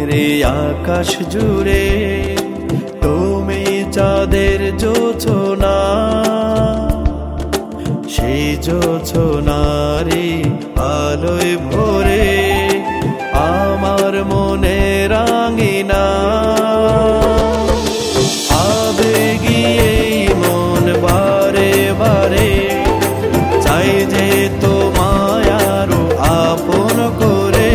রে আকাশ জুড়ে তুমি চাঁদের জোছনা, সেই জোছনারি আলোয় ভরে আমার মনে রাঙিনা। আবেগী এই মন বারে বারে চাই যে তোমায় আরো আপন করে,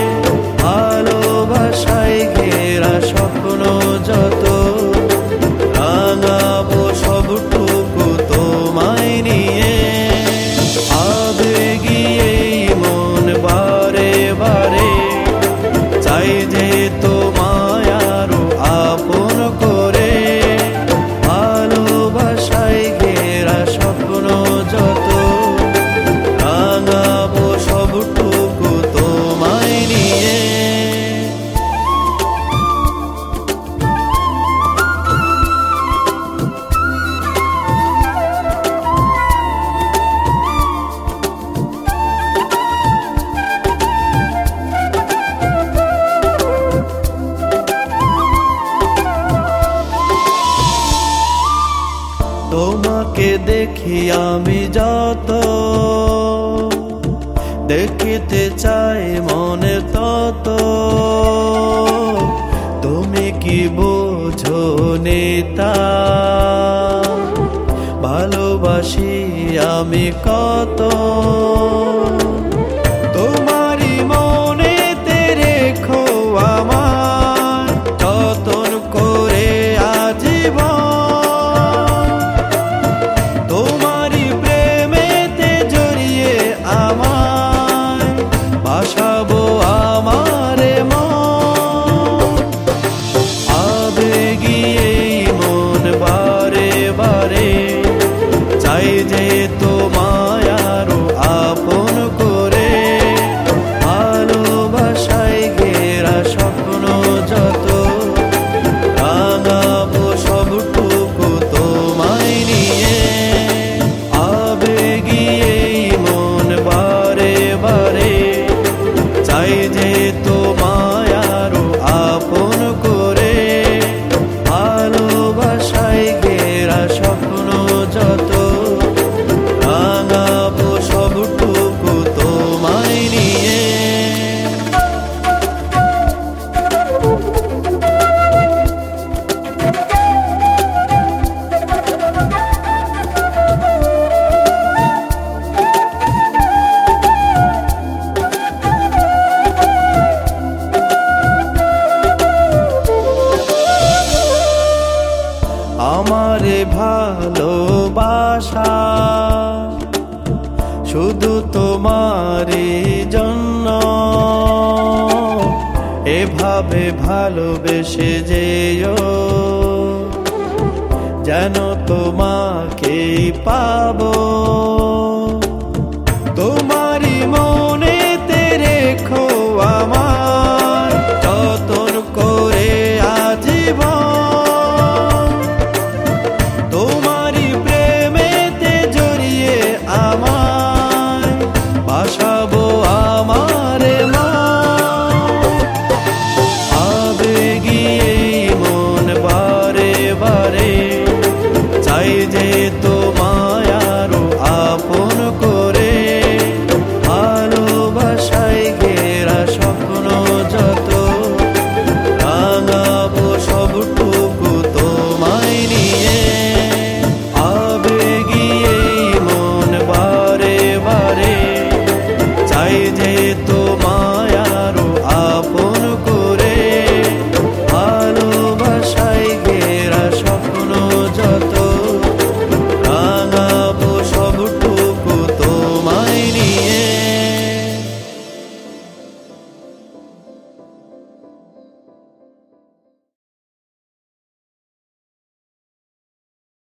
ভালোবাসায় ঘেরা স্বপ্ন যত রাঙাবো সবটুকু তোমায় নিয়ে। আবেগী এই মন বারে বারে চাই যে তোমায় আরো আপন করে, ভালোবাসায় ঘেরা স্বপ্ন যত রাঙাবো সবটুকু তোমায় নিয়ে। তোমাকে দেখি আমি যত, দেখিতে চাই মনে তত, তুমি কি বোঝো নেতা, ভালোবাসি আমি কত। তোমারই মনেতে রেখো আমার যতন করে আজীবন, ভাসাবো আমার মন। আবেগী এই মন বারে বারে চাই যে তোমায় আরো আপন করে, ভালোবাসায় ঘেরা স্বপ্ন যত রাঙাবো সবটুকু তোমায় নিয়ে। আবেগী এই মন বারে বারে চাই যে তোমায় আরো আপন করে, ভালোবাসায় ঘেরা স্বপ্ন যত রাঙাবো সবটুকু তোমায় নিয়ে। আমারে ভালোবাসা শুধু তোমারই জন্য, এভাবে ভালোবেসে যেও যেন তোমাকেই পাবো।